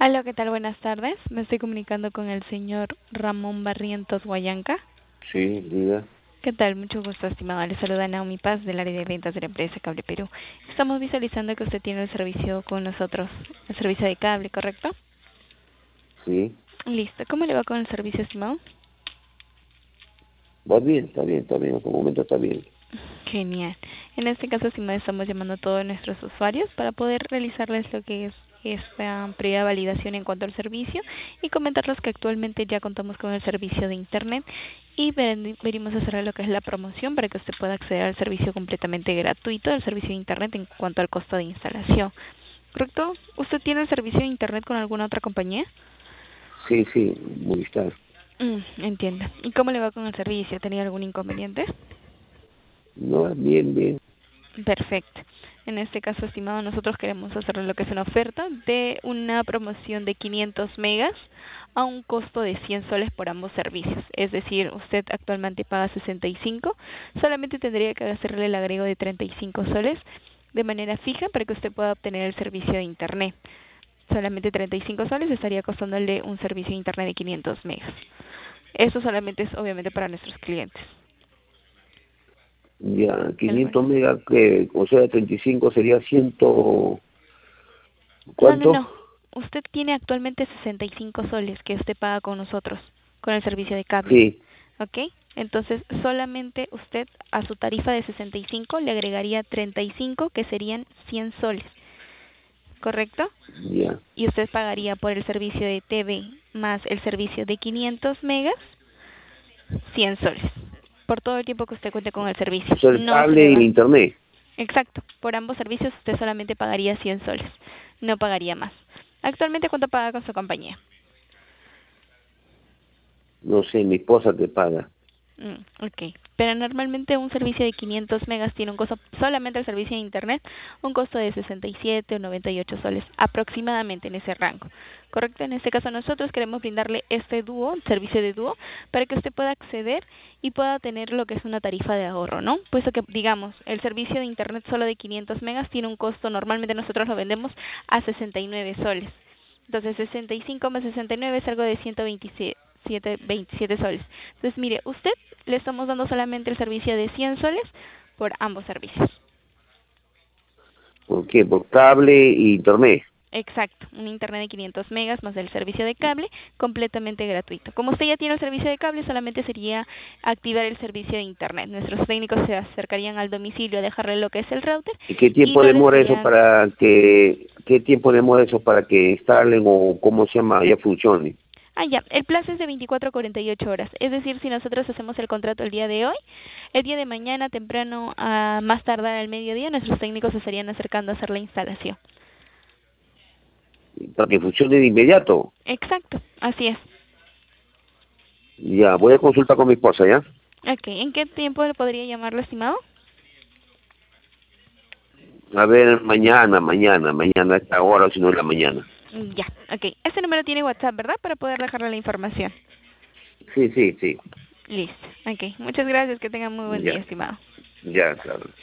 Hola, ¿qué tal? Buenas tardes. Me estoy comunicando con el señor Ramón Barrientos Guayanca. Sí, diga. ¿Qué tal? Mucho gusto, estimado. Le saluda Naomi Paz del área de ventas de la empresa Cable Perú. Estamos visualizando que usted tiene el servicio con nosotros, el servicio de cable, ¿correcto? Sí. Listo. ¿Cómo le va con el servicio, estimado? Va bien, está bien, está bien. Hasta el momento está bien. Genial. En este caso, estimado, estamos llamando a todos nuestros usuarios para poder realizarles lo que es esta previa validación en cuanto al servicio y comentarles que actualmente ya contamos con el servicio de Internet y venimos a hacer lo que es la promoción para que usted pueda acceder al servicio completamente gratuito del servicio de Internet en cuanto al costo de instalación. ¿Correcto? ¿Usted tiene el servicio de Internet con alguna otra compañía? Sí, sí, Movistar. Entiendo. ¿Y cómo le va con el servicio? ¿Tenía algún inconveniente? No, bien, bien. Perfecto. En este caso, estimado, nosotros queremos hacerle lo que es una oferta de una promoción de 500 megas a un costo de 100 soles por ambos servicios. Es decir, usted actualmente paga 65, solamente tendría que hacerle el agrego de 35 soles de manera fija para que usted pueda obtener el servicio de Internet. Solamente 35 soles estaría costándole un servicio de Internet de 500 megas. Eso solamente es obviamente para nuestros clientes. Ya, ¿Qué le parece? 500 megas, que, o sea, 35 sería 100, No, no, ¿cuánto? no. Usted tiene actualmente 65 soles que usted paga con nosotros, con el servicio de cable. Sí, ¿Ok? Entonces, solamente usted a su tarifa de 65 le agregaría 35, que serían 100 soles. ¿Correcto? ya. Y usted pagaría por el servicio de TV más el servicio de 500 megas, 100 soles. Por todo el tiempo que usted cuente con el O servicio. sea, el No se cable le y el va. internet. Exacto, por ambos servicios usted solamente pagaría 100 soles, no pagaría más. Actualmente, ¿cuánto paga con su compañía? No sé, mi esposa te paga. Ok, pero normalmente un servicio de 500 megas tiene un costo, solamente el servicio de Internet, un costo de 67 o 98 soles, aproximadamente en ese rango. ¿Correcto? En este caso nosotros queremos brindarle este dúo, servicio de dúo, para que usted pueda acceder y pueda tener lo que es una tarifa de ahorro, ¿no? Puesto que, digamos, el servicio de Internet solo de 500 megas tiene un costo, normalmente nosotros lo vendemos a 69 soles. Entonces, 65 más 69 es algo de 27 soles. Entonces, mire, usted le estamos dando solamente el servicio de 100 soles por ambos servicios. ¿Por qué? Por cable y internet. Exacto, un internet de 500 megas más el servicio de cable completamente gratuito. Como usted ya tiene el servicio de cable, solamente sería activar el servicio de internet. Nuestros técnicos se acercarían al domicilio a dejarle lo que es el router ¿Y qué y tiempo lo demora eso dejarían. para que, qué tiempo demora eso para que instalen o cómo se llama, ya funcione? Ah, ya, el plazo es de 24 a 48 horas. Es decir, si nosotros hacemos el contrato el día de hoy, el día de mañana temprano, a más tardar al mediodía, nuestros técnicos se estarían acercando a hacer la instalación. Para que funcione de inmediato. Exacto, así es. Ya, voy a consultar con mi esposa, ¿ya? Ok, ¿en qué tiempo le podría llamarlo, estimado? A ver, mañana, a esta hora, o si no en la mañana. Ya, ok. Este número tiene WhatsApp, ¿verdad? Para poder dejarle la información. Sí, sí, sí. Listo, ok. Muchas gracias, que tengan muy buen día, Ya, estimado. ya, claro.